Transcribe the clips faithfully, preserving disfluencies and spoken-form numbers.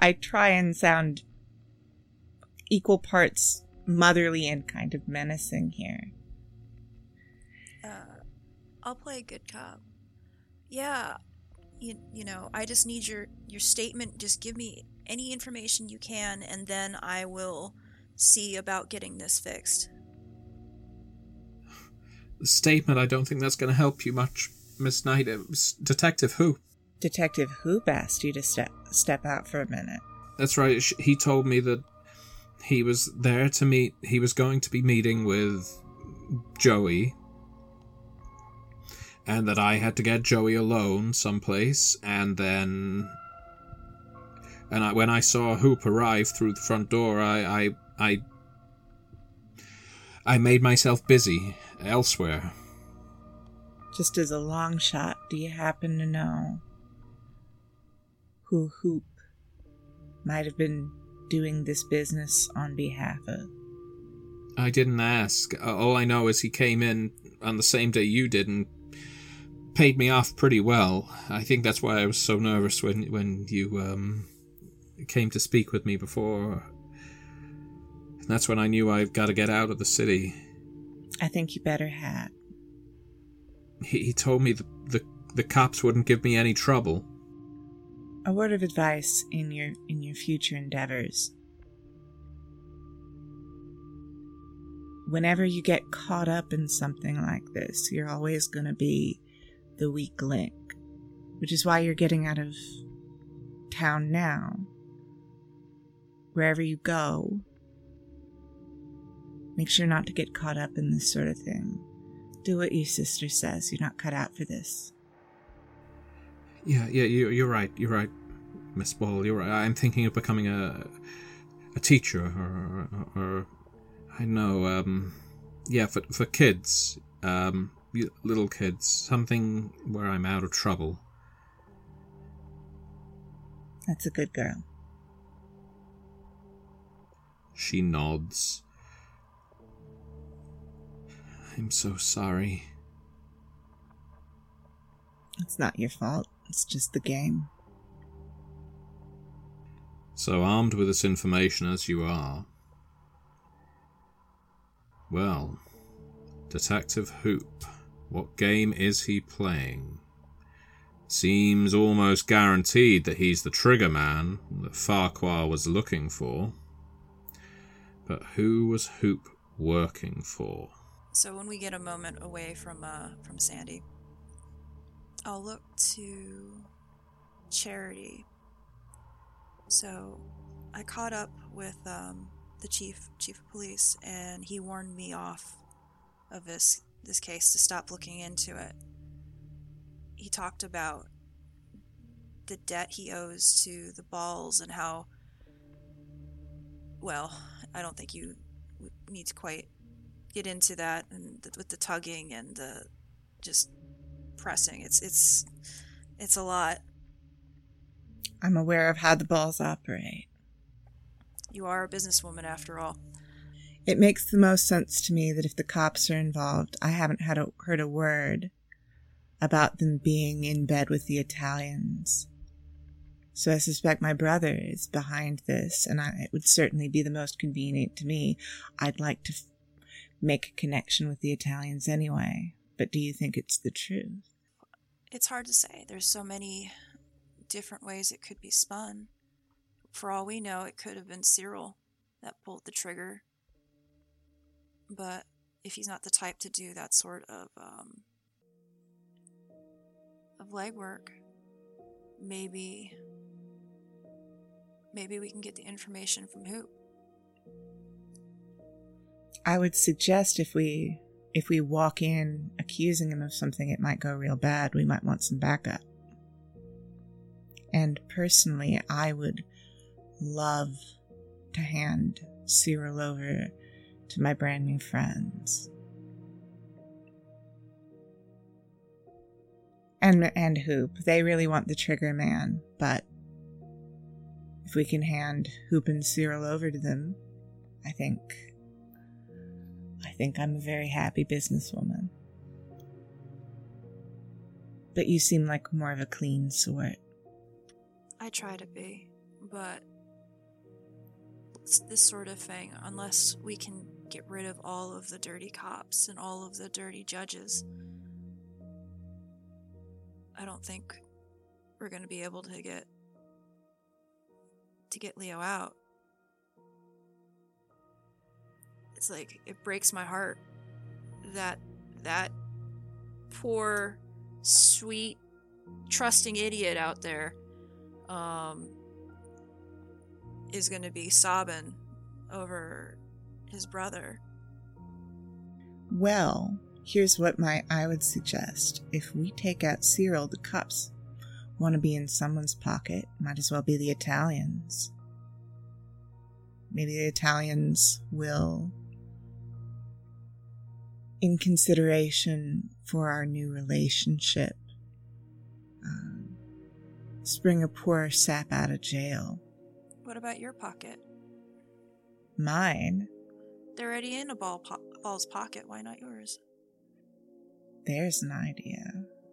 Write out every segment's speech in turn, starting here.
I try and sound equal parts motherly and kind of menacing here. Uh, I'll play good cop. Yeah, you, you know, I just need your, your statement. Just give me any information you can, and then I will see about getting this fixed. The statement, I don't think that's going to help you much, Miss Knight. It was Detective Hoop. Detective Hoop asked you to step step out for a minute. That's right. He told me that he was there to meet... He was going to be meeting with Joey, and that I had to get Joey alone someplace, and then... And I, when I saw Hoop arrive through the front door, I, I, I, I made myself busy elsewhere. Just as a long shot, do you happen to know who Hoop might have been doing this business on behalf of? I didn't ask. All I know is he came in on the same day you did and paid me off pretty well. I think that's why I was so nervous when when you um came to speak with me before. That's when I knew I've got to get out of the city. I think you better had. He, he told me the, the the cops wouldn't give me any trouble. A word of advice in your in your future endeavors. Whenever you get caught up in something like this, you're always going to be the weak link, which is why you're getting out of town now. Wherever you go, make sure not to get caught up in this sort of thing. Do what your sister says. You're not cut out for this. Yeah, yeah, you, you're right. You're right, Miss Ball. You're right. I'm thinking of becoming a a teacher, or, or, or I know, um, yeah, for for kids, um, little kids, something where I'm out of trouble. That's a good girl. She nods. I'm so sorry. It's not your fault. It's just the game. So armed with this information as you are, well, Detective Hoop, what game is he playing? Seems almost guaranteed that he's the trigger man that Farquhar was looking for. But who was Hoop working for? So when we get a moment away from uh, from Sandy, I'll look to Charity. So I caught up with um, the chief chief of police, and he warned me off of this this case to stop looking into it. He talked about the debt he owes to the Balls and how, well, I don't think you need to quite get into that, and th- with the tugging and the just pressing. It's it's it's a lot. I'm aware of how the Balls operate. You are a businesswoman after all. It makes the most sense to me that if the cops are involved, I haven't had a, heard a word about them being in bed with the Italians. So I suspect my brother is behind this, and I, it would certainly be the most convenient to me. I'd like to f- make a connection with the Italians anyway, but do you think it's the truth? It's hard to say. There's so many different ways it could be spun. For all we know, it could have been Cyril that pulled the trigger. But if he's not the type to do that sort of um, of legwork, maybe maybe we can get the information from Hoop. I would suggest if we if we walk in accusing him of something, it might go real bad. We might want some backup. And personally, I would love to hand Cyril over to my brand new friends. And and Hoop. They really want the trigger man, but if we can hand Hoop and Cyril over to them, I think I think I'm a very happy businesswoman. But you seem like more of a clean sort. I try to be, but this sort of thing unless we can get rid of all of the dirty cops and all of the dirty judges. I don't think we're going to be able to get to get Leo out. It's like, it breaks my heart that that poor, sweet, trusting idiot out there um, is going to be sobbing over his brother. Well, here's what my I would suggest. If we take out Cyril, the cops want to be in someone's pocket. Might as well be the Italians. Maybe the Italians will, in consideration for our new relationship, um, spring a poor sap out of jail. What about your pocket? Mine? They're already in a ball po- ball's pocket. Why not yours? There's an idea.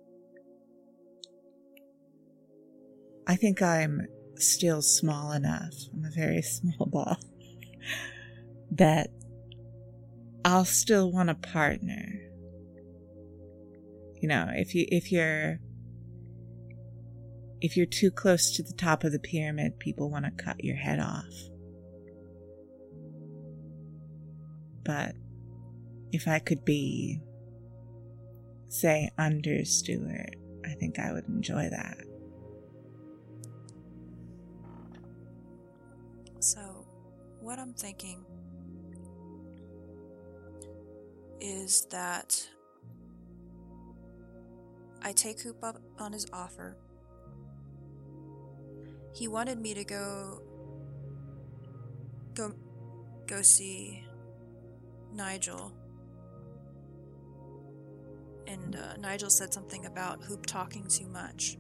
I think I'm still small enough, I'm a very small ball, that I'll still want a partner. You know, if you if you're if you're too close to the top of the pyramid, people want to cut your head off. But if I could be, say, under Stuart, I think I would enjoy that. So, what I'm thinking is that I take Hoop up on his offer. He wanted me to go go go see Nigel. And uh, Nigel said something about Hoop talking too much.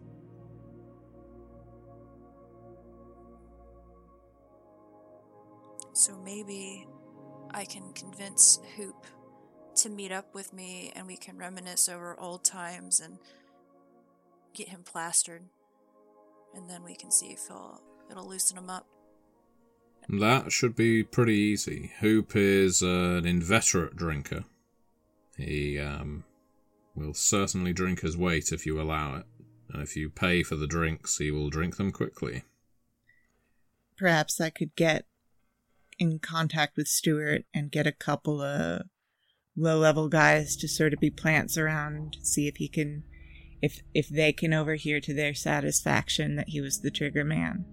So maybe I can convince Hoop to meet up with me and we can reminisce over old times and get him plastered. And then we can see if he'll, it'll loosen him up. That should be pretty easy. Hoop is uh, an inveterate drinker. He um, will certainly drink his weight if you allow it. And if you pay for the drinks, he will drink them quickly. Perhaps I could get in contact with Stuart and get a couple of low-level guys to sort of be plants around, see if he can, if if they can overhear to their satisfaction that he was the trigger man.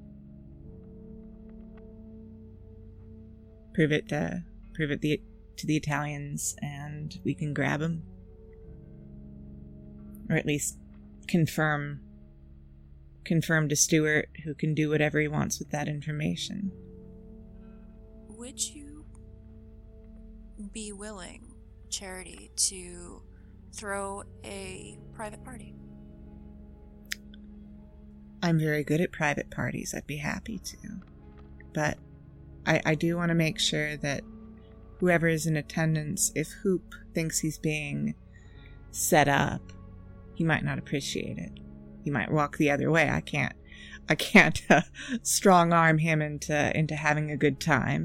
Prove it to prove it the, to the Italians, and we can grab him, or at least confirm confirm to Stuart, who can do whatever he wants with that information. Would you be willing, Charity, to throw a private party? I'm very good at private parties. I'd be happy to. But I, I do want to make sure that whoever is in attendance, if Hoop thinks he's being set up, he might not appreciate it. He might walk the other way. I can't I can't uh, strong arm him into into having a good time.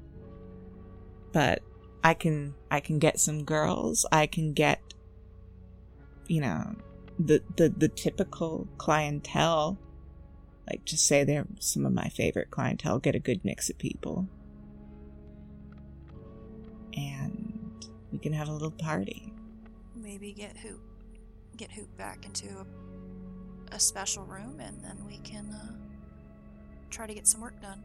But I can I can get some girls. I can get, you know, the the, the typical clientele. Like, just say they're some of my favorite clientele. Get a good mix of people. And we can have a little party. Maybe get Hoop get Hoop back into a, a special room, and then we can uh, try to get some work done.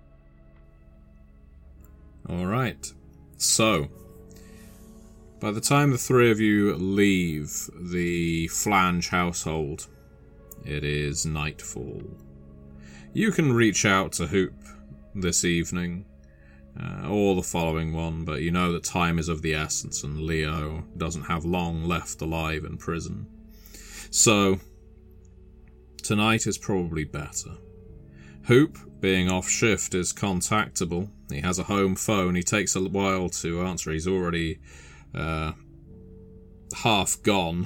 Alright, so, by the time the three of you leave the Flange household, it is nightfall. You can reach out to Hoop this evening, uh, or the following one, but you know that time is of the essence and Leo doesn't have long left alive in prison. So, tonight is probably better. Hoop, being off shift, is contactable. He has a home phone. He takes a while to answer. He's already uh, half gone.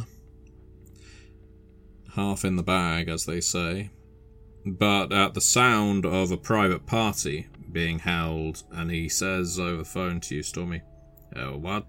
Half in the bag, as they say. But at the sound of a private party being held, and he says over the phone to you, Stormy, uh, what?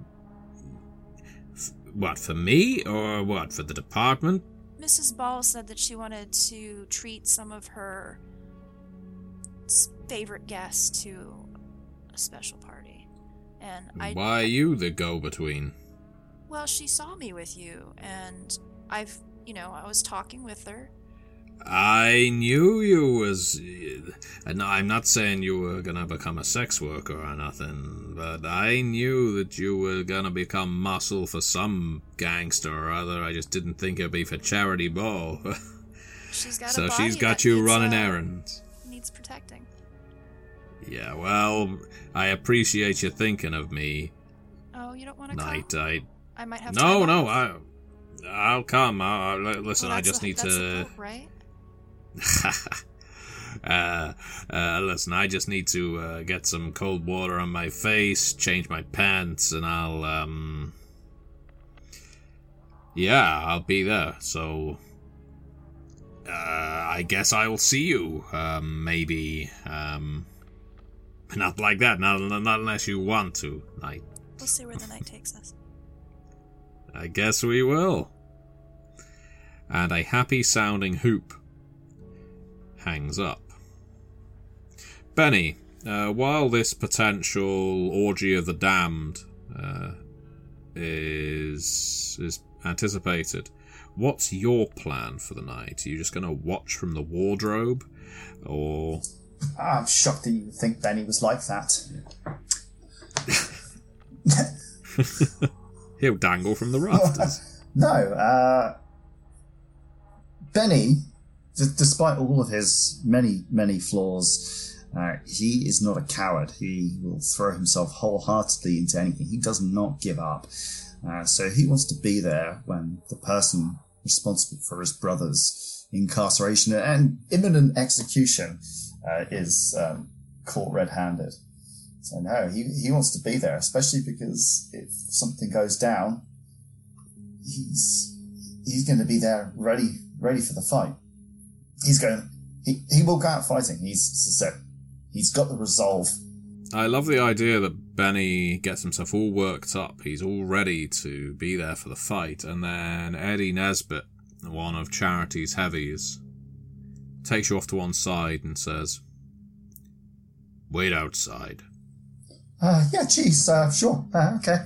F- what, for me, or what, for the department? Missus Ball said that she wanted to treat some of her favorite guests to a special party. And I... Why are you the go-between? Well, she saw me with you, and I've, you know, I was talking with her. I knew you was... And I'm not saying you were gonna become a sex worker or nothing, but I knew that you were gonna become muscle for some gangster or other. I just didn't think it'd be for Charity Ball. She's got so a body she's got that you needs, running uh, errands. Needs protecting. Yeah, well, I appreciate you thinking of me. Oh, you don't want to Night, come? I... I might have No, time no, off. I, I'll come. I'll, I'll, listen, Well, I that's just the- need that's to... the Pope, right? uh, uh, listen, I just need to uh, get some cold water on my face, change my pants, and I'll, um... Yeah, I'll be there, so... Uh, I guess I'll see you, um, maybe, um... Not like that, not, not unless you want to, Night. We'll see where the night takes us. I guess we will. And a happy-sounding hoop hangs up. Benny, uh, while this potential orgy of the damned uh, is is anticipated, what's your plan for the night? Are you just going to watch from the wardrobe, or? I'm shocked that you think Benny was like that. He'll dangle from the rafters. No, uh, Benny, d- despite all of his many, many flaws, uh, he is not a coward. He will throw himself wholeheartedly into anything. He does not give up. Uh, so he wants to be there when the person responsible for his brother's incarceration and imminent execution uh, is um, caught red-handed. So no, he, he wants to be there, especially because if something goes down, he's he's going to be there ready ready for the fight. He's going he, he will go out fighting. He's as I said, he's got the resolve. I love the idea that Benny gets himself all worked up. He's all ready to be there for the fight, and then Eddie Nesbitt, one of Charity's heavies, takes you off to one side and says, "Wait outside." Uh, yeah, geez, uh, sure, uh, okay.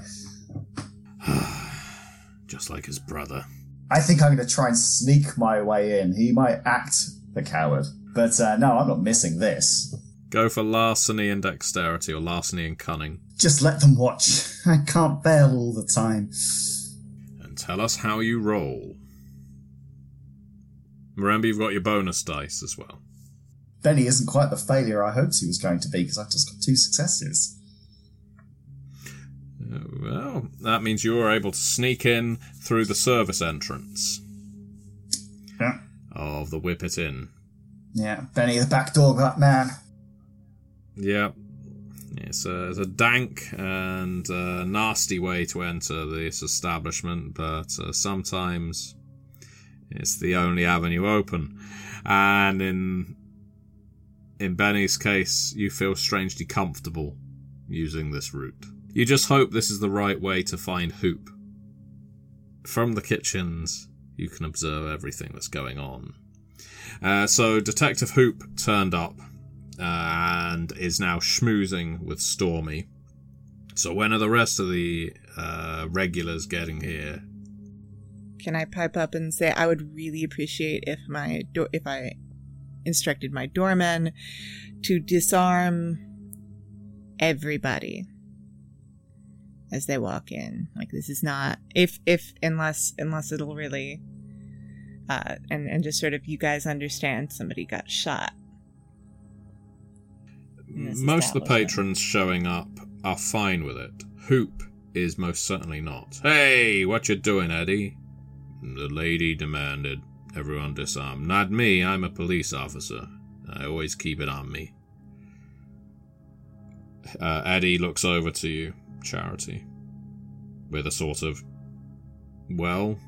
Just like his brother. I think I'm going to try and sneak my way in. He might act the coward, but uh, no, I'm not missing this. Go for larceny and dexterity, or larceny and cunning. Just let them watch. I can't bail all the time. And tell us how you roll. Remember, you've got your bonus dice as well. Benny isn't quite the failure I hoped he was going to be, because I've just got two successes. Uh, well, that means you were able to sneak in through the service entrance Yeah. of the Whip It Inn. Yeah, Benny the back door, that man. Yeah. It's a, it's a dank and uh, nasty way to enter this establishment, but uh, sometimes it's the only avenue open. And in in Benny's case, you feel strangely comfortable using this route. You just hope this is the right way to find Hoop. From the kitchens, you can observe everything that's going on. Uh, so Detective Hoop turned up uh, and is now schmoozing with Stormy. So when are the rest of the uh, regulars getting here? Can I pipe up and say I would really appreciate if my do- if I instructed my doormen to disarm everybody as they walk in. Like, this is not if if unless unless it'll really uh and and just sort of, you guys understand somebody got shot. Most of the patrons showing up are fine with it. Hoop is most certainly not. Hey, what you doing, Eddie? The lady demanded everyone disarm. Not me, I'm a police officer. I always keep it on me. Uh, Eddie looks over to you, Charity, with a sort of, well...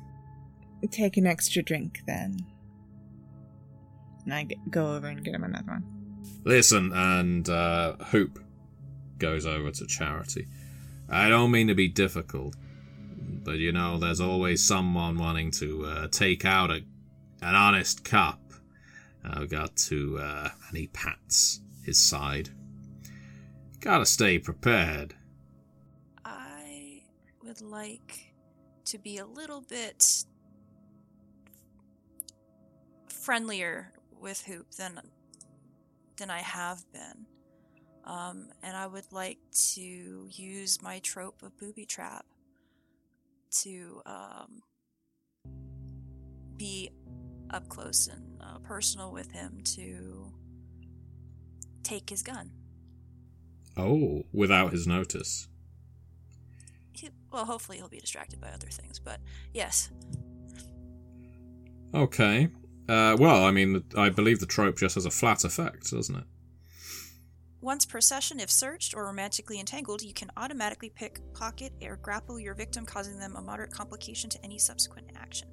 Take an extra drink, then. And I get, go over and get him another one. Listen, and uh, Hoop goes over to Charity. I don't mean to be difficult, but you know, there's always someone wanting to uh, take out a an honest cop. I've got to, uh, and he pats his side. Gotta stay prepared. I would like to be a little bit friendlier with Hoop than than I have been. Um, and I would like to use my trope of booby trap to um, be up close and uh, personal with him to take his gun. Oh, without his notice. He, well, hopefully he'll be distracted by other things, but yes. Okay. Uh, well, I mean, I believe the trope just has a flat effect, doesn't it? Once per session, if searched or romantically entangled, you can automatically pick, pocket, or grapple your victim, causing them a moderate complication to any subsequent action.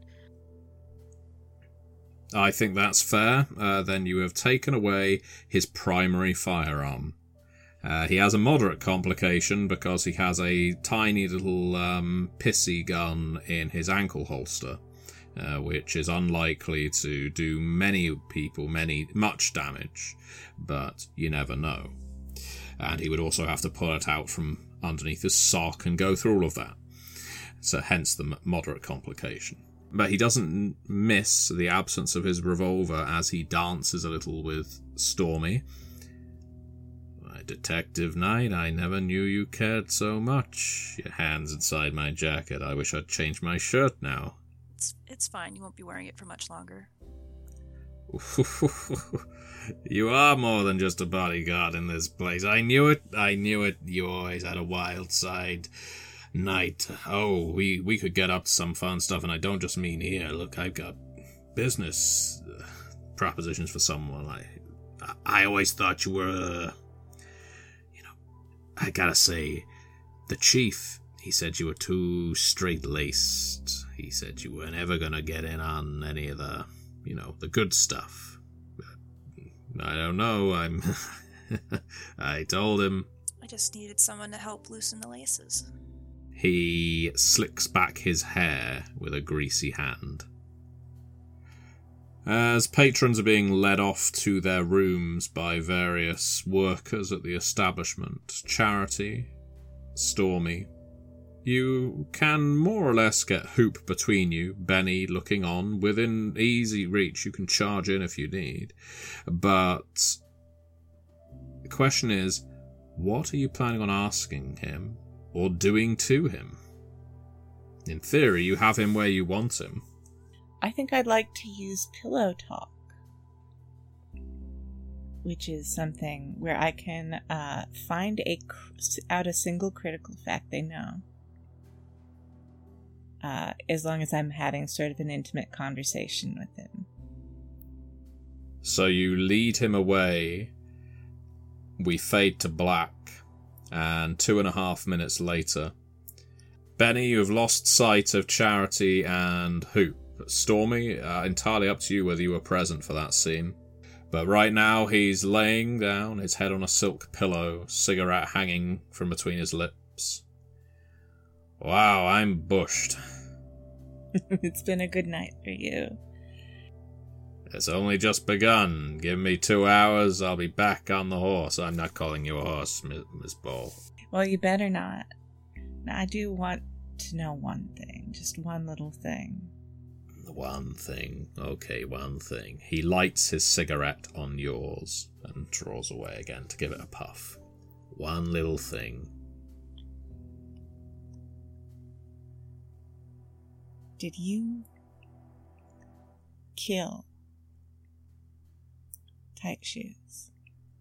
I think that's fair. Uh, then you have taken away his primary firearm. Uh, he has a moderate complication because he has a tiny little um, pissy gun in his ankle holster, uh, which is unlikely to do many people many much damage, but you never know. And he would also have to pull it out from underneath his sock and go through all of that. So hence the moderate complication. But he doesn't miss the absence of his revolver as he dances a little with Stormy. My Detective Knight, I never knew you cared so much. Your hand's inside my jacket. I wish I'd changed my shirt now. It's, it's fine. You won't be wearing it for much longer. You are more than just a bodyguard in this place. I knew it. I knew it. You always had a wild side. Knight. Oh, we, we could get up to some fun stuff, and I don't just mean here. Look, I've got business uh, propositions for someone. I, I always thought you were, uh, you know, I gotta say, the chief, he said you were too straight-laced. He said you weren't ever gonna get in on any of the, you know, the good stuff. I don't know, I'm... I told him... I just needed someone to help loosen the laces. He slicks back his hair with a greasy hand. As patrons are being led off to their rooms by various workers at the establishment, Charity, Stormy, you can more or less get Hoop between you, Benny looking on. Within easy reach, you can charge in if you need. But the question is, what are you planning on asking him or doing to him? In theory, you have him where you want him. I think I'd like to use pillow talk, which is something where I can uh, find a out a single critical fact they know. Uh, as long as I'm having sort of an intimate conversation with him. So you lead him away. We fade to black. And two and a half minutes later, Benny, you have lost sight of Charity and Hoop. Stormy, uh, entirely up to you whether you were present for that scene. But right now he's laying down, his head on a silk pillow, cigarette hanging from between his lips. Wow, I'm bushed. It's been a good night for you. It's only just begun. Give me two hours, I'll be back on the horse. I'm not calling you a horse, Miss Ball. Well, you better not. I do want to know one thing. Just one little thing. One thing. Okay, one thing. He lights his cigarette on yours and draws away again to give it a puff. One little thing. Did you kill Tight Shoes?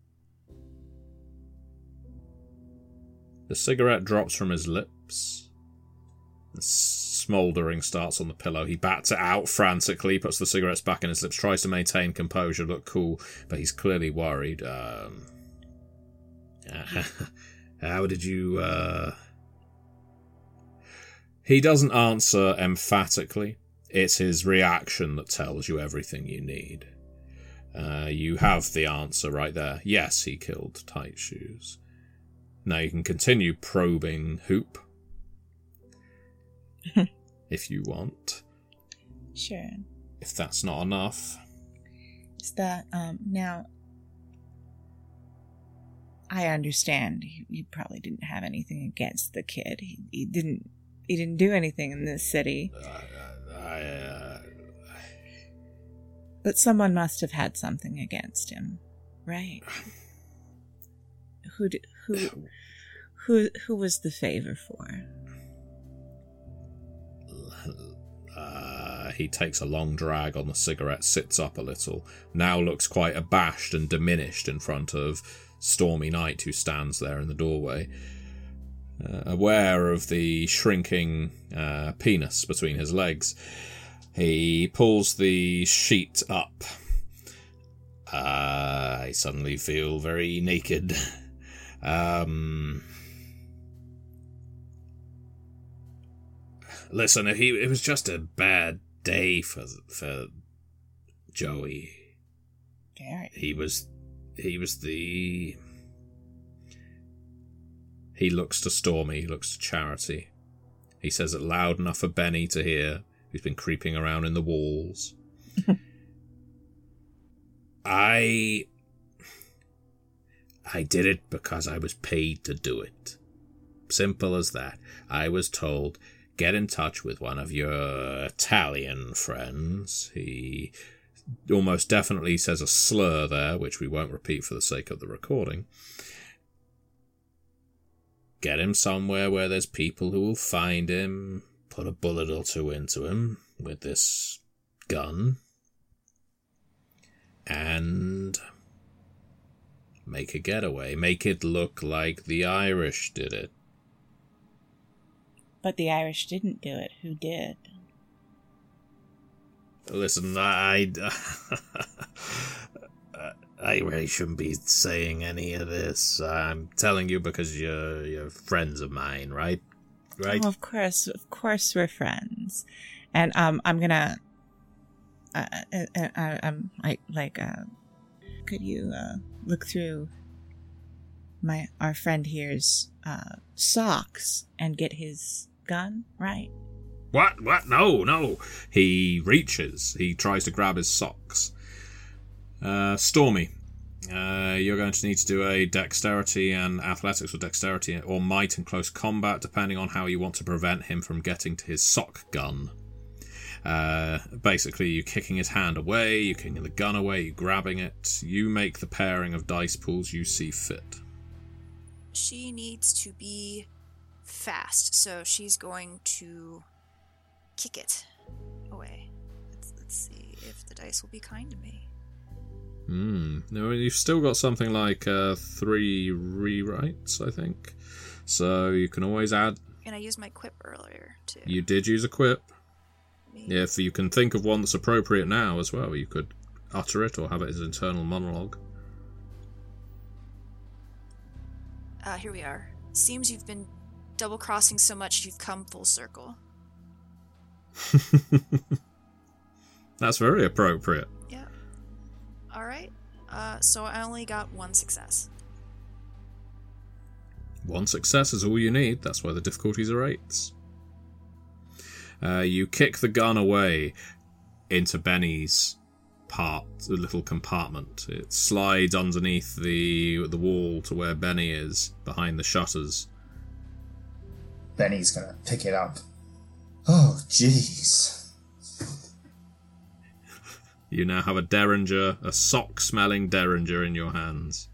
The cigarette drops from his lips. The smouldering starts on the pillow. He bats it out frantically, puts the cigarettes back in his lips, tries to maintain composure, look cool, but he's clearly worried. Um, how did you, uh... He doesn't answer emphatically. It's his reaction that tells you everything you need. Uh, you have the answer right there. Yes, he killed Tight Shoes. Now you can continue probing Hoop. If you want. Sure. If that's not enough. Is that, um, now... I understand you, you probably didn't have anything against the kid. He, he didn't he didn't do anything in this city. Uh, I, uh... But someone must have had something against him, right? Who did, who who who was the favor for? Uh, he takes a long drag on the cigarette, sits up a little, now looks quite abashed and diminished in front of Stormy Night, who stands there in the doorway, uh, aware of the shrinking uh, penis between his legs. He pulls the sheet up. Uh, I suddenly feel very naked. Um, listen, he, it was just a bad day for for Joey. Very. He was... He was the... He looks to Stormy, he looks to Charity. He says it loud enough for Benny to hear, who's been creeping around in the walls. I... I did it because I was paid to do it. Simple as that. I was told, get in touch with one of your Italian friends. He... almost definitely says a slur there, which we won't repeat for the sake of the recording. Get him somewhere where there's people who will find him, put a bullet or two into him with this gun, and make a getaway. Make it look like the Irish did it. But the Irish didn't do it. Who did? Listen, I... I really shouldn't be saying any of this. I'm telling you because you're, you're friends of mine, right? Right? Oh, of course. Of course we're friends. And um, I'm gonna... Uh, uh, uh, uh, um, I, like, uh... Could you, uh, look through my our friend here's, uh, socks and get his gun, right? What? What? No, no. He reaches. He tries to grab his socks. Uh, Stormy, uh, you're going to need to do a dexterity and athletics, or dexterity or might and close combat, depending on how you want to prevent him from getting to his sock gun. Uh, basically, you kicking his hand away, you kicking the gun away, you grabbing it. You make the pairing of dice pools you see fit. She needs to be fast, so she's going to kick it away. Let's, let's see if the dice will be kind to me. Hmm. No, you've still got something like uh, three rewrites, I think. So you can always add. And I used my quip earlier, too. You did use a quip. Maybe. If you can think of one that's appropriate now as well, you could utter it or have it as internal monologue. Uh, here we are. Seems you've been double-crossing so much you've come full circle. That's very appropriate. Yeah. Alright. Uh, so I only got one success. One success is all you need. That's why the difficulties are eights. Uh, you kick the gun away into Benny's part, the little compartment. It slides underneath the the wall to where Benny is, behind the shutters. Benny's gonna pick it up. Oh, jeez. You now have a derringer, a sock-smelling derringer in your hands.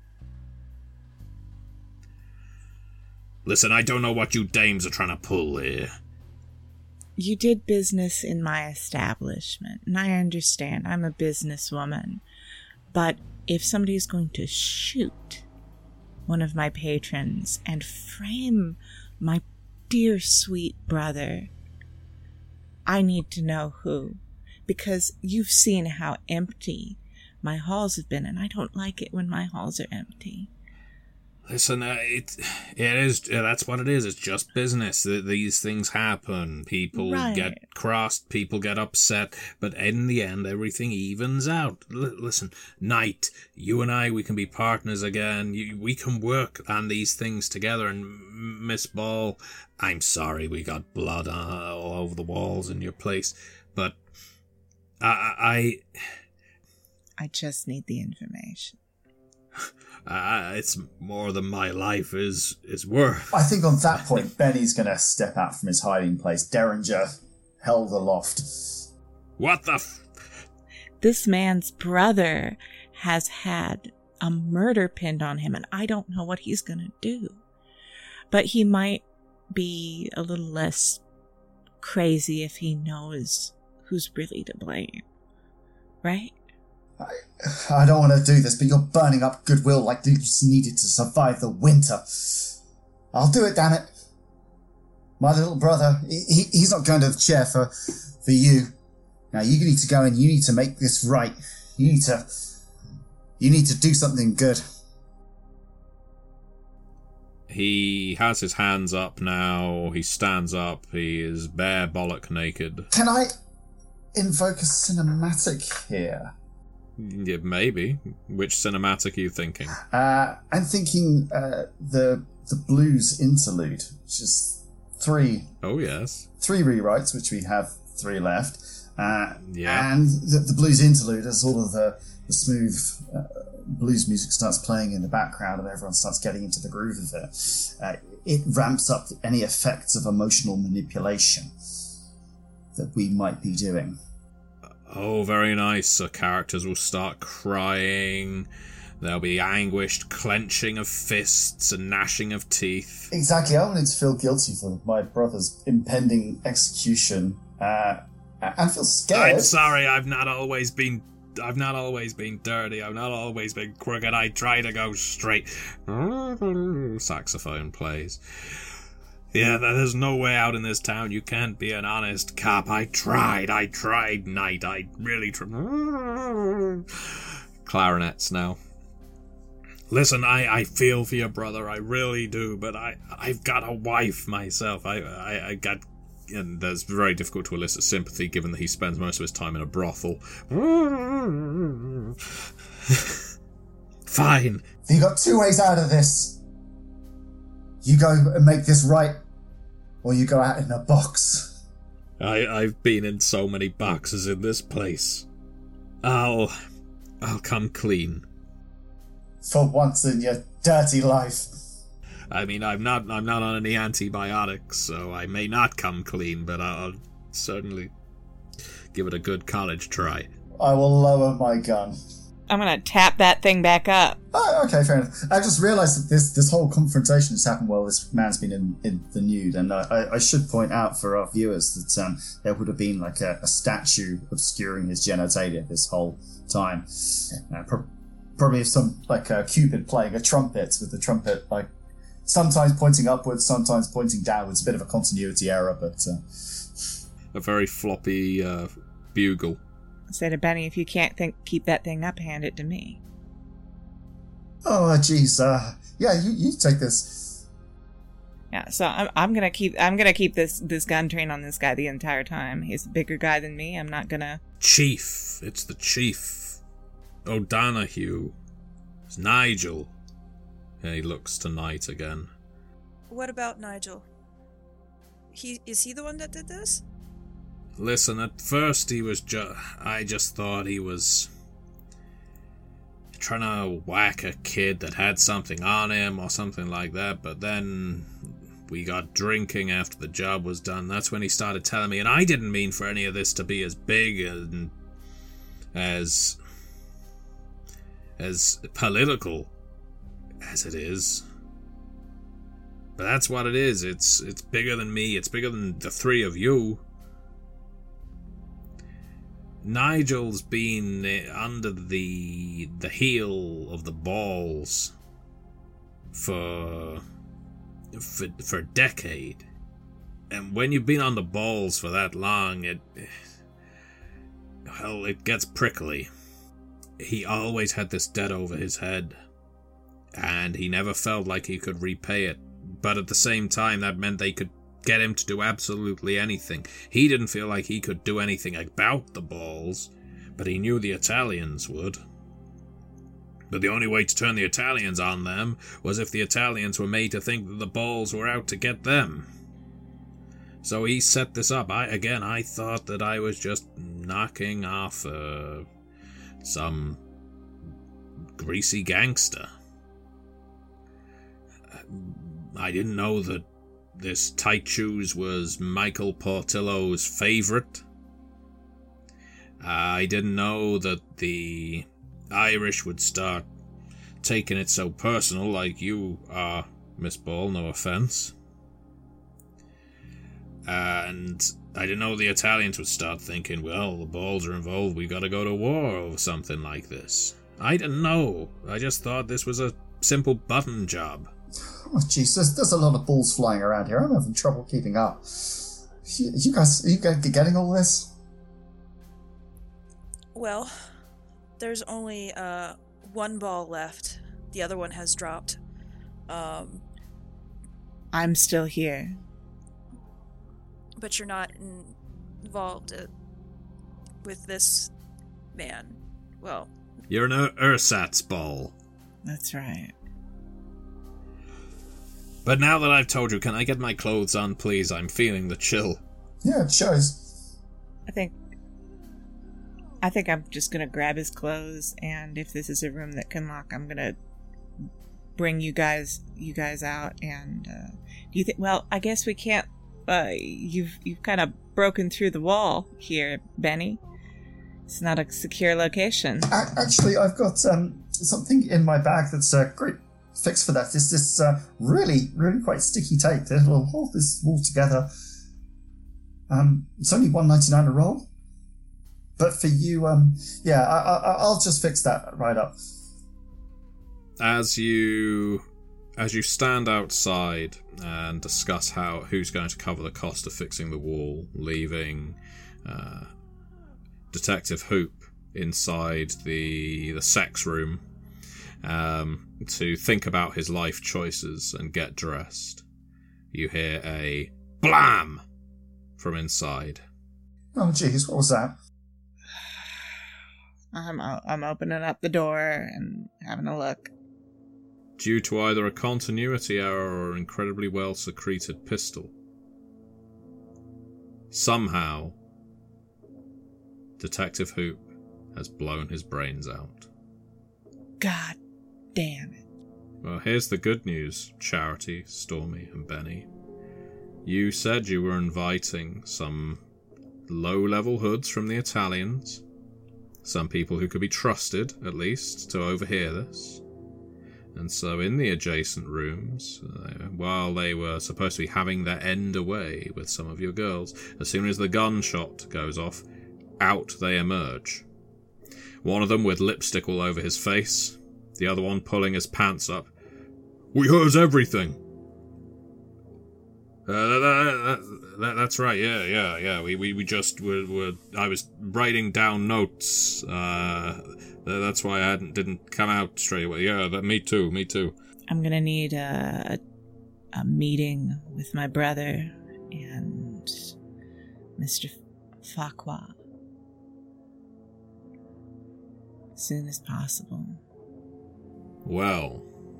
Listen, I don't know what you dames are trying to pull here. You did business in my establishment, and I understand. I'm a businesswoman. But if somebody's going to shoot one of my patrons and frame my dear sweet brother, I need to know who. Because you've seen how empty my halls have been, and I don't like it when my halls are empty. Listen, uh, it it is. Uh, that's what it is. It's just business. Th- These things happen. People Right. get crossed. People get upset. But in the end, everything evens out. L- listen, Knight, you and I, we can be partners again. You, we can work on these things together. And M- Miss Ball, I'm sorry we got blood uh, all over the walls in your place, but I, I, I just need the information. I it's more than my life is is worth. I think on that point, Benny's going to step out from his hiding place. Derringer held aloft. What the? F- This man's brother has had a murder pinned on him, and I don't know what he's going to do. But he might be a little less crazy if he knows who's really to blame. Right? I, I don't want to do this, but you're burning up goodwill like you just needed to survive the winter. I'll do it, damn it. My little brother, he, he- he's not going to the chair for, for you. Now you need to go and you need to make this right. You need to, you need to do something good. He has his hands up now. He stands up. He is bare bollock naked. Can I invoke a cinematic here? Yeah, maybe. Which cinematic are you thinking? Uh, I'm thinking uh, the the blues interlude, which is three Oh, yes. three rewrites, which we have three left. Uh, Yeah. And the, the blues interlude, as all of the, the smooth uh, blues music starts playing in the background and everyone starts getting into the groove of it, uh, it ramps up any effects of emotional manipulation that we might be doing. Oh, very nice. So characters will start crying. There'll be anguished clenching of fists and gnashing of teeth. Exactly. I wanted to feel guilty for my brother's impending execution uh, and feel scared. I'm sorry, I've not always been... I've not always been dirty. I've not always been crooked. I try to go straight. Saxophone plays. Yeah, there's no way out in this town. You can't be an honest cop. I tried. I tried, Knight. I really tried. Clarinets now. Listen, I, I feel for your brother. I really do. But I, I've got a wife myself. I, I, I got... And that's very difficult to elicit sympathy given that he spends most of his time in a brothel. Fine. You got two ways out of this. You go and make this right, or you go out in a box. I, I've been in so many boxes in this place. I'll... I'll come clean. For once in your dirty life. I mean, I'm not I'm not on any antibiotics, so I may not come clean, but I'll certainly give it a good college try. I will lower my gun. I'm gonna tap that thing back up. Oh, okay, fair enough. I just realised that this this whole confrontation has happened while this man's been in, in the nude, and I, I, I should point out for our viewers that um, there would have been like a, a statue obscuring his genitalia this whole time. Uh, pro- probably some like uh, Cupid playing a trumpet with the trumpet like sometimes pointing upwards, sometimes pointing downwards. A bit of a continuity error, but uh... a very floppy uh, bugle. I say to Benny, if you can't think, keep that thing up, hand it to me. oh, jeez, uh, yeah, you, you take this. Yeah, so I'm I'm gonna keep I'm gonna keep this this gun trained on this guy the entire time. He's a bigger guy than me. I'm not gonna. Chief, it's the chief. O'Donoghue. It's Nigel. And he looks to Knight again. What about Nigel? He is he the one that did this? Listen, at first he was just... I just thought he was... trying to whack a kid that had something on him or something like that, but then we got drinking after the job was done. That's when he started telling me, and I didn't mean for any of this to be as big and as... as political as it is. But that's what it is. It's it's bigger than me. It's bigger than the three of you. Nigel's been under the the heel of the balls for for for a decade. And when you've been on the balls for that long, it well, it gets prickly. He always had this debt over his head. and he never felt like he could repay it. But at the same time, that meant they could get him to do absolutely anything. He didn't feel like he could do anything about the balls, but he knew the Italians would. But the only way to turn the Italians on them was if the Italians were made to think that the balls were out to get them. So he set this up. I again, I thought that I was just knocking off uh, some greasy gangster. I didn't know that this Tight Shoes was Michael Portillo's favourite. I didn't know that the Irish would start taking it so personal like you are, Miss Ball, no offence. And I didn't know the Italians would start thinking, well, the balls are involved, we gotta go to war over something like this. I didn't know. I just thought this was a simple button job. Oh, jeez, there's, there's a lot of balls flying around here. I'm having trouble keeping up. You, you guys, are you guys getting all this? Well, there's only uh, one ball left. The other one has dropped. Um, I'm still here. But you're not in- involved uh, with this man. Well... You're an Ur- Ursat's ball. That's right. But now that I've told you, can I get my clothes on, please? I'm feeling the chill. Yeah, it shows. I think... I think I'm just gonna grab his clothes, and if this is a room that can lock, I'm gonna bring you guys you guys out, and, uh... Do you think... Well, I guess we can't... Uh, you've you've kind of broken through the wall here, Benny. It's not a secure location. Actually, I've got um, something in my bag that's a great fix for that. It's this uh, really, really quite sticky tape that'll hold this wall together. Um, it's only one ninety-nine a roll, but for you, um, yeah, I, I, I'll just fix that right up. As you as you stand outside and discuss how who's going to cover the cost of fixing the wall, leaving uh, Detective Hoop inside the the sex room um, to think about his life choices and get dressed, you hear a blam from inside. Oh, jeez, what was that? I'm I'm opening up the door and having a look. Due to either a continuity error or an incredibly well secreted pistol, somehow Detective Hoop has blown his brains out. God damn it. Well, here's the good news, Charity, Stormy, and Benny. You said you were inviting some low-level hoods from the Italians, some people who could be trusted, at least, to overhear this. And so in the adjacent rooms, uh, while they were supposed to be having their end away with some of your girls, as soon as the gunshot goes off, out they emerge. One of them with lipstick all over his face, the other one pulling his pants up. We heard everything! Uh, that, that, that, that's right, yeah, yeah, yeah. We, we, we just were, were... I was writing down notes. Uh, that's why I hadn't, didn't come out straight away. Yeah, that, me too, me too. I'm gonna need a, a meeting with my brother and Mister Farquhar as soon as possible. Well,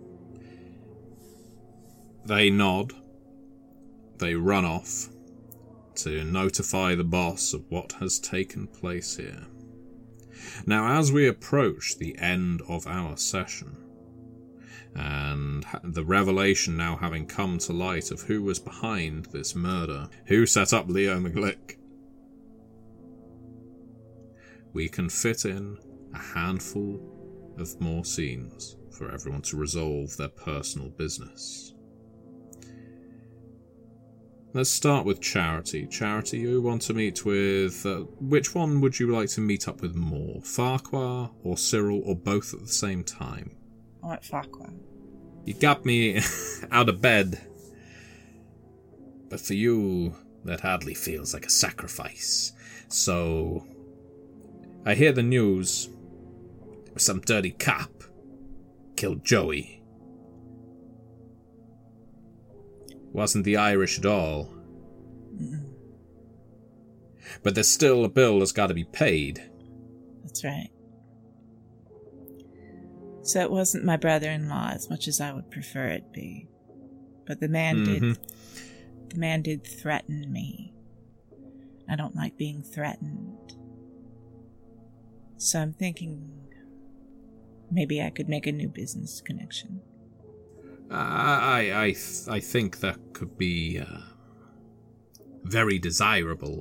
they nod. They run off to notify the boss of what has taken place here. Now, as we approach the end of our session, and the revelation now having come to light of who was behind this murder, who set up Leo McGlick, we can fit in a handful of more scenes for everyone to resolve their personal business. Let's start with Charity. Charity, you want to meet with... Uh, which one would you like to meet up with more? Farquhar or Cyril, or both at the same time? I want Farquhar. You got me out of bed. But for you, that hardly feels like a sacrifice. So... I hear the news. Some dirty cop killed Joey wasn't the Irish at all. Mm-mm. But there's still a bill that's got to be paid. That's right. So it wasn't my brother-in-law as much as I would prefer it be. But the man Mm-hmm. did the man did threaten me. I don't like being threatened. So I'm thinking maybe I could make a new business connection. I I th- I think that could be uh, very desirable.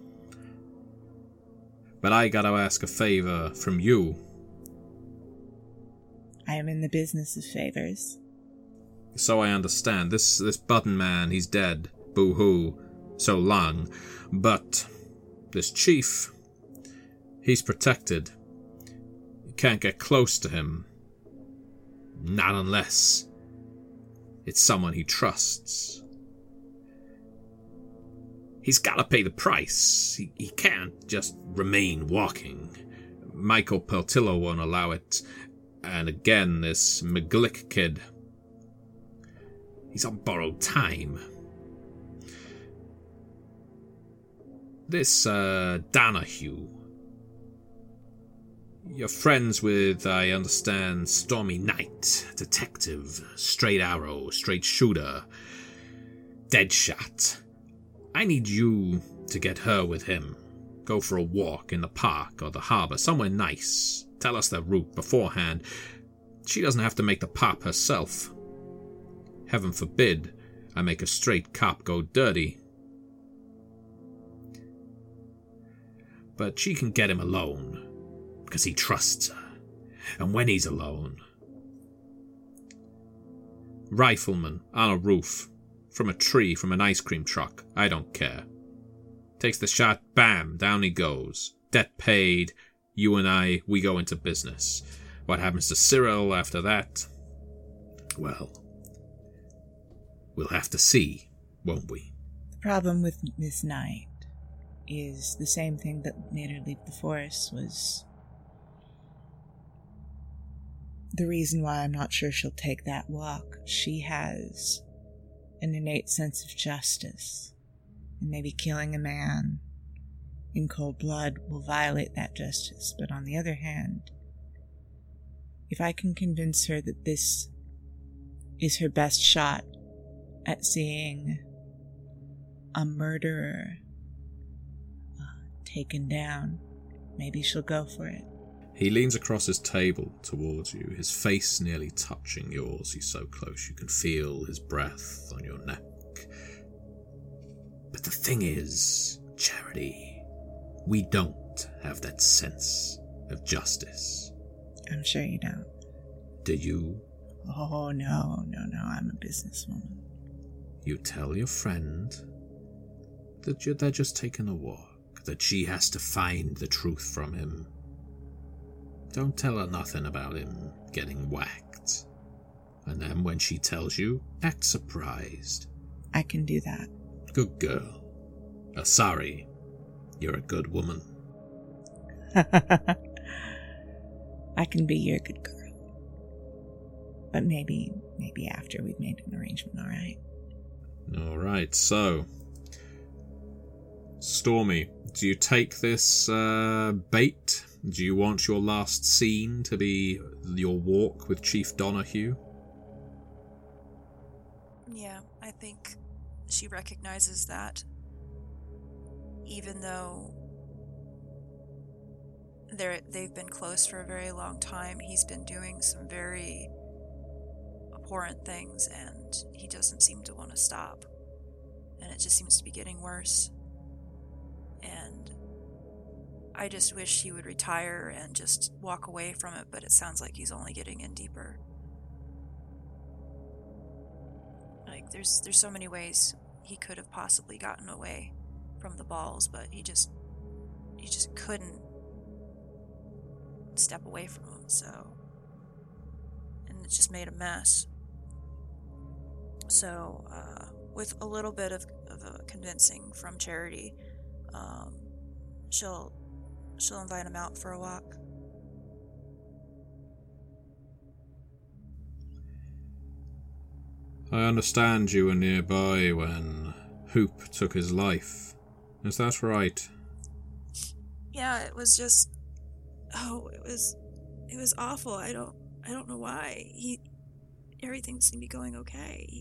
But I gotta ask a favor from you. I am in the business of favors. So I understand. This this button man, he's dead. Boo-hoo. So long. But this chief, he's protected. You can't get close to him. Not unless it's someone he trusts. He's gotta pay the price. He, he can't just remain walking. Michael Peltillo won't allow it. And again, this McGlick kid, he's on borrowed time. This, uh, Donahue, you're friends with, I understand, Stormy Knight, detective, straight arrow, straight shooter, Deadshot. I need you to get her with him. Go for a walk in the park or the harbor, somewhere nice. Tell us the route beforehand. She doesn't have to make the pop herself. Heaven forbid I make a straight cop go dirty. But she can get him alone, because he trusts her. And when he's alone... Rifleman on a roof, from a tree, from an ice cream truck, I don't care. Takes the shot, bam, down he goes. Debt paid, you and I, we go into business. What happens to Cyril after that? Well, we'll have to see, won't we? The problem with Miss Knight is the same thing that made her leave the force was the reason why I'm not sure she'll take that walk. She has an innate sense of justice, and maybe killing a man in cold blood will violate that justice. But on the other hand, if I can convince her that this is her best shot at seeing a murderer uh, taken down, maybe she'll go for it. He leans across his table towards you, his face nearly touching yours. He's so close you can feel his breath on your neck. But the thing is, Charity, we don't have that sense of justice. I'm sure you don't. Do you? Oh, no, no, no, I'm a businesswoman. You tell your friend that you're, they're just taking a walk, that she has to find the truth from him. Don't tell her nothing about him getting whacked. And then when she tells you, act surprised. I can do that. Good girl. Uh, sorry, you're a good woman. I can be your good girl. But maybe, maybe after we've made an arrangement, alright? Alright, so... Stormy, do you take this uh, bait? Do you want your last scene to be your walk with Chief Donahue? Yeah, I think she recognizes that. Even though they're, they've been close for a very long time, he's been doing some very abhorrent things, and he doesn't seem to want to stop. And it just seems to be getting worse. And I just wish he would retire and just walk away from it, but it sounds like he's only getting in deeper. Like, there's there's so many ways he could have possibly gotten away from the balls, but he just he just couldn't step away from them, so... And it just made a mess. So, uh, with a little bit of, of a convincing from Charity, um, she'll she'll invite him out for a walk. I understand you were nearby when Hoop took his life. Is that right? Yeah, it was just... Oh, it was... It was awful. I don't... I don't know why. He... Everything seemed to be going okay. He,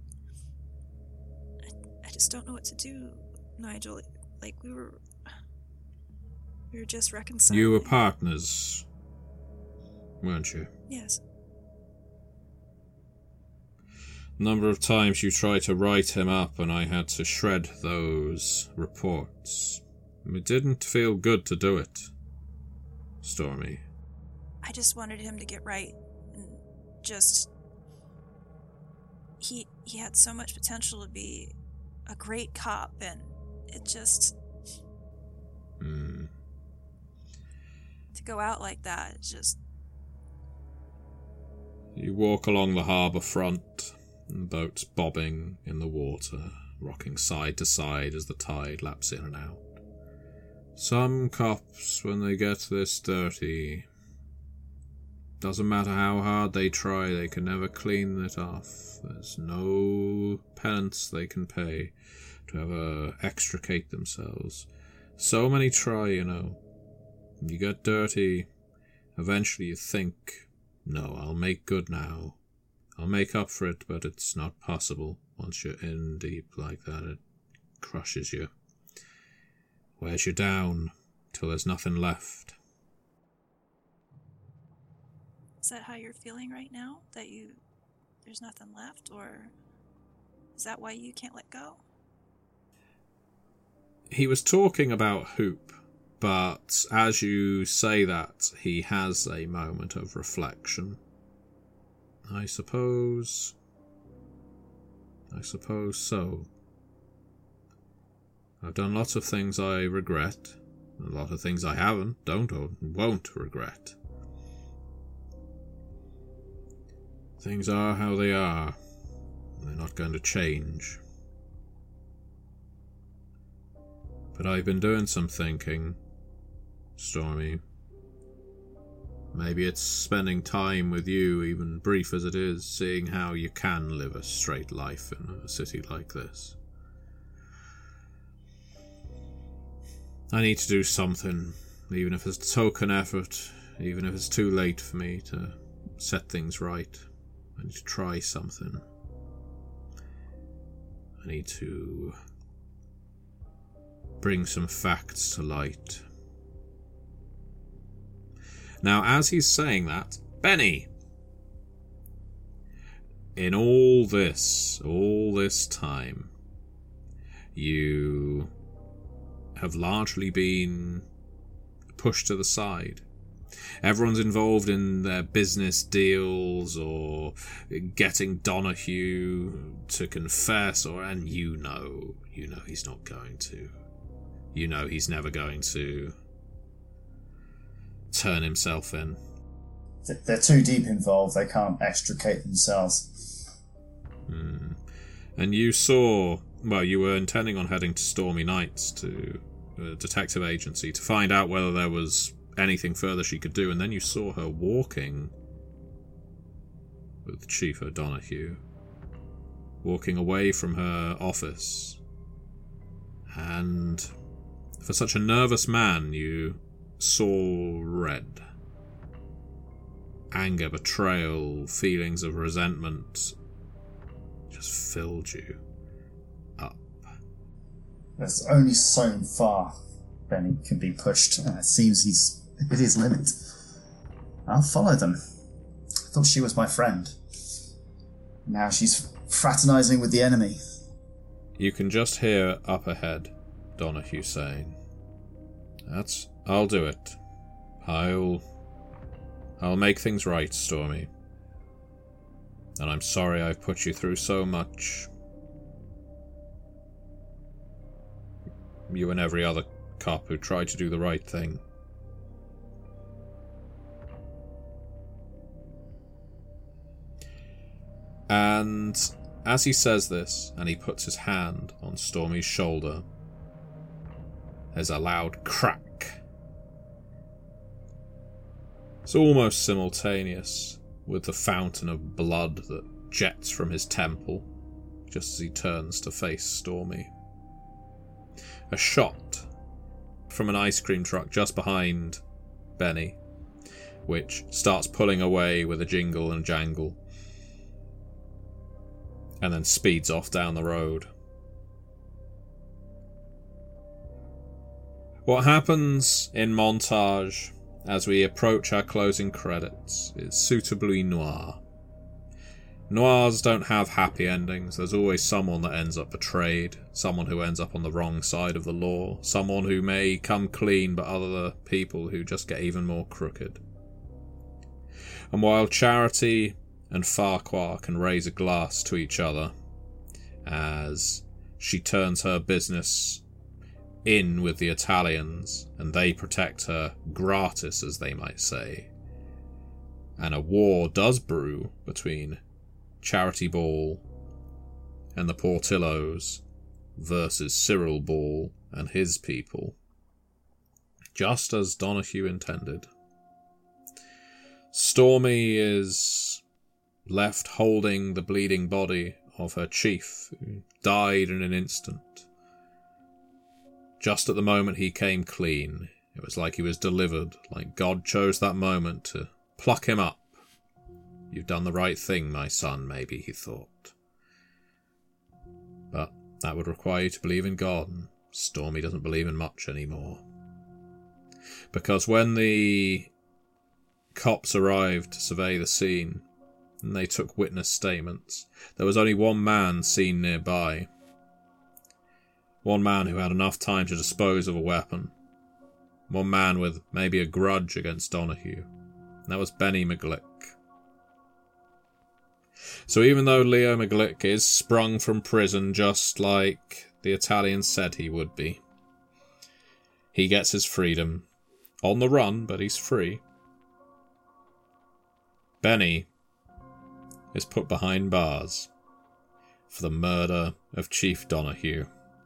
I, I just don't know what to do, Nigel. Like, we were... We were just reconciling. You were partners, weren't you? Yes. Number of times you tried to write him up and I had to shred those reports. It didn't feel good to do it, Stormy. I just wanted him to get right and just... He, he had so much potential to be a great cop, and it just... Hmm. To go out like that, it's just... You walk along the harbour front, and boats bobbing in the water, rocking side to side as the tide laps in and out. Some cops, when they get this dirty, doesn't matter how hard they try, they can never clean it off. There's no penance they can pay to ever extricate themselves. So many try, you know. You get dirty, eventually you think, no, I'll make good now. I'll make up for it, but it's not possible. Once you're in deep like that, it crushes you. Wears you down till there's nothing left. Is that how you're feeling right now? That you... There's nothing left? Or is that why you can't let go? He was talking about Hoop, but as you say that, he has a moment of reflection. I suppose... I suppose so. I've done lots of things I regret, and a lot of things I haven't, don't, or won't regret. Things are how they are. They're not going to change. But I've been doing some thinking, Stormy. Maybe it's spending time with you, even brief as it is, seeing how you can live a straight life in a city like this. I need to do something, even if it's a token effort, even if it's too late for me to set things right. I need to try something. I need to bring some facts to light. Now, as he's saying that, Benny! In all this, all this time, you have largely been pushed to the side. Everyone's involved in their business deals or getting Donahue to confess, or and you know, you know he's not going to. You know he's never going to turn himself in. They're too deep involved, they can't extricate themselves. Hmm. And you saw, well, you were intending on heading to Stormy Nights, to a detective agency, to find out whether there was anything further she could do, and then you saw her walking with Chief O'Donoghue, walking away from her office. And for such a nervous man, you saw red. Anger, betrayal, feelings of resentment just filled you up. There's only so far Benny can be pushed. Uh, it seems he's hit his limit. I'll follow them. I thought she was my friend. Now she's fraternizing with the enemy. You can just hear up ahead Donahue saying, That's... I'll do it. I'll... I'll make things right, Stormy. And I'm sorry I've put you through so much. You and every other cop who tried to do the right thing. And as he says this, and he puts his hand on Stormy's shoulder, there's a loud crack. It's almost simultaneous with the fountain of blood that jets from his temple just as he turns to face Stormy. A shot from an ice cream truck just behind Benny, which starts pulling away with a jingle and jangle, and then speeds off down the road. What happens in montage as we approach our closing credits is suitably noir. Noirs don't have happy endings. There's always someone that ends up betrayed, someone who ends up on the wrong side of the law, someone who may come clean but other people who just get even more crooked. And while Charity and Farquhar can raise a glass to each other as she turns her business in with the Italians and they protect her gratis, as they might say, and a war does brew between Charity Ball and the Portillos versus Cyril Ball and his people, just as Donahue intended. Stormy is left holding the bleeding body of her chief, who died in an instant. Just at the moment he came clean, it was like he was delivered, like God chose that moment to pluck him up. You've done the right thing, my son, maybe, he thought. But that would require you to believe in God, and Stormy doesn't believe in much anymore. Because when the cops arrived to survey the scene, and they took witness statements, there was only one man seen nearby. One man who had enough time to dispose of a weapon. One man with maybe a grudge against Donahue. And that was Benny McGlick. So even though Leo McGlick is sprung from prison just like the Italians said he would be, he gets his freedom. On the run, but he's free. Benny is put behind bars for the murder of Chief Donahue.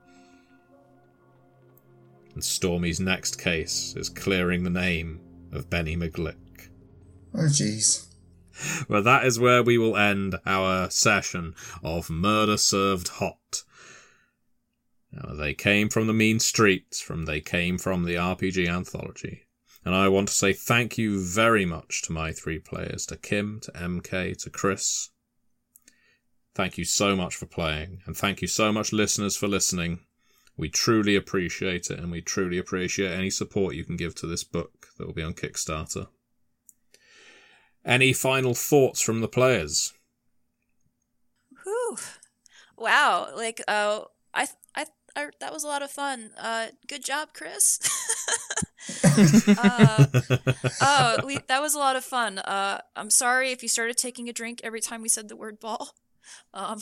And Stormy's next case is clearing the name of Benny McGlick. Oh, jeez. Well, that is where we will end our session of Murder Served Hot. Now, they came from the mean streets, from they came from the R P G anthology. And I want to say thank you very much to my three players, to Kim, to M K, to Chris. Thank you so much for playing, and thank you so much, listeners, for listening. We truly appreciate it, and we truly appreciate any support you can give to this book that will be on Kickstarter. Any final thoughts from the players? Whew. Wow. Like, uh, I, I, I, that was a lot of fun. Uh, good job, Chris. uh, oh, we, that was a lot of fun. Uh, I'm sorry if you started taking a drink every time we said the word ball. Um,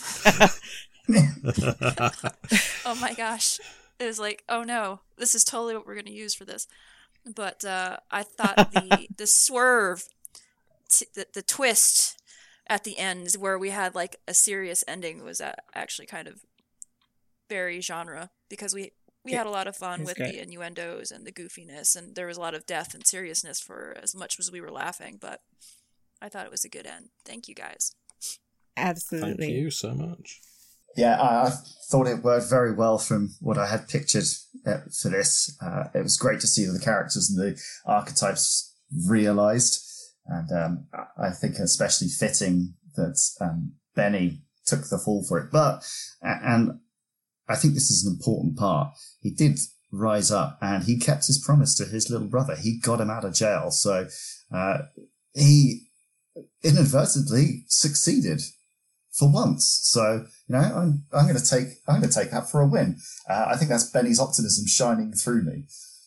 oh my gosh. It was like, oh no, this is totally what we're going to use for this. But uh, I thought the, the swerve, t- the, the twist at the end where we had like a serious ending was actually kind of very genre, because we, we had a lot of fun with great. the innuendos and the goofiness, and there was a lot of depth and seriousness for as much as we were laughing, but I thought it was a good end. Thank you guys. Absolutely. Thank you so much. Yeah, I, I thought it worked very well from what I had pictured uh, for this. Uh, it was great to see the characters and the archetypes realised, and um, I think especially fitting that um, Benny took the fall for it. But, and I think this is an important part, he did rise up and he kept his promise to his little brother. He got him out of jail. So uh, he inadvertently succeeded for once. So, you know, I'm, I'm going to take, I'm going to take that for a win. Uh, I think that's Benny's optimism shining through me.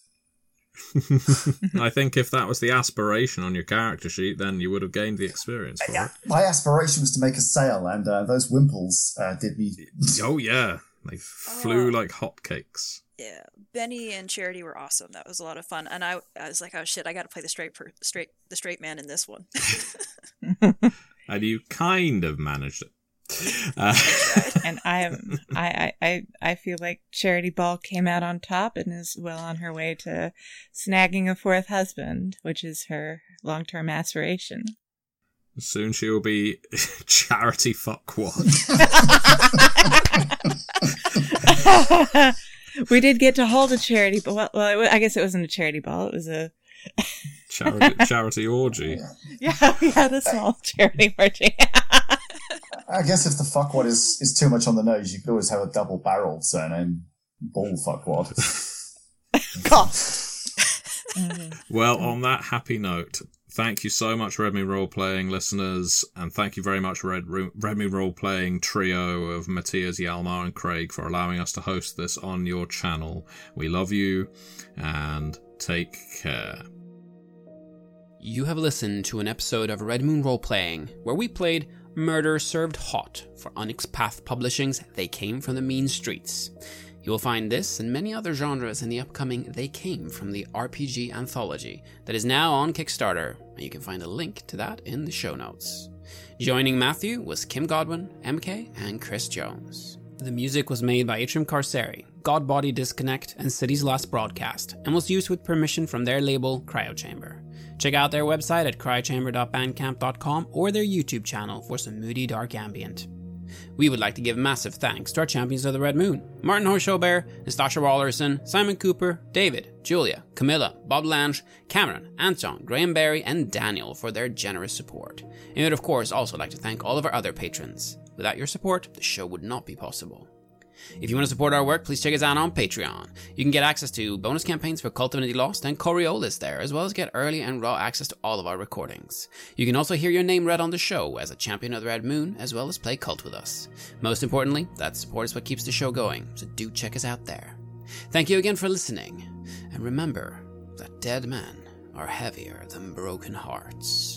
I think if that was the aspiration on your character sheet, then you would have gained the experience for yeah, it. My aspiration was to make a sale, and uh, those Wimples uh, did me... Oh, yeah. They flew oh. like hotcakes. Yeah, Benny and Charity were awesome. That was a lot of fun, and I, I was like, "Oh shit, I got to play the straight, per, straight, the straight man in this one." And you kind of managed it. Uh, and I am, I, I, I feel like Charity Ball came out on top and is well on her way to snagging a fourth husband, which is her long-term aspiration. Soon she will be charity fuckwad. We did get to hold a charity, but well, well it, I guess it wasn't a charity ball. It was a charity, charity orgy. Yeah, we had a small charity orgy. I guess if the fuckwad is, is too much on the nose, you could always have a double-barreled surname. Ball fuckwad. God. Well, on that happy note, thank you so much, Red Moon Role Playing listeners, and thank you very much, Red, Red Moon Role Playing trio of Matthias, Hjalmar, and Craig, for allowing us to host this on your channel. We love you, and take care. You have listened to an episode of Red Moon Role Playing, where we played Murder Served Hot for Onyx Path Publishing's They Came from the Mean Streets. You will find this and many other genres in the upcoming They Came from the R P G anthology that is now on Kickstarter, and you can find a link to that in the show notes. Joining Matthew was Kim Godwin, M K, and Chris Jones. The music was made by Atrium Carceri, Godbody Disconnect, and City's Last Broadcast, and was used with permission from their label, Cryochamber. Check out their website at cryochamber dot bandcamp dot com or their YouTube channel for some moody dark ambient. We would like to give massive thanks to our champions of the Red Moon, Martin Horshobear, Nastasha Wallerson, Simon Cooper, David, Julia, Camilla, Bob Lange, Cameron, Anton, Graham Berry, and Daniel for their generous support. And we would of course also like to thank all of our other patrons. Without your support, the show would not be possible. If you want to support our work, please check us out on Patreon. You can get access to bonus campaigns for Cult of Divinity Lost and Coriolis there, as well as get early and raw access to all of our recordings. You can also hear your name read on the show as a champion of the Red Moon, as well as play Cult with us. Most importantly, that support is what keeps the show going, so do check us out there. Thank you again for listening, and remember that dead men are heavier than broken hearts.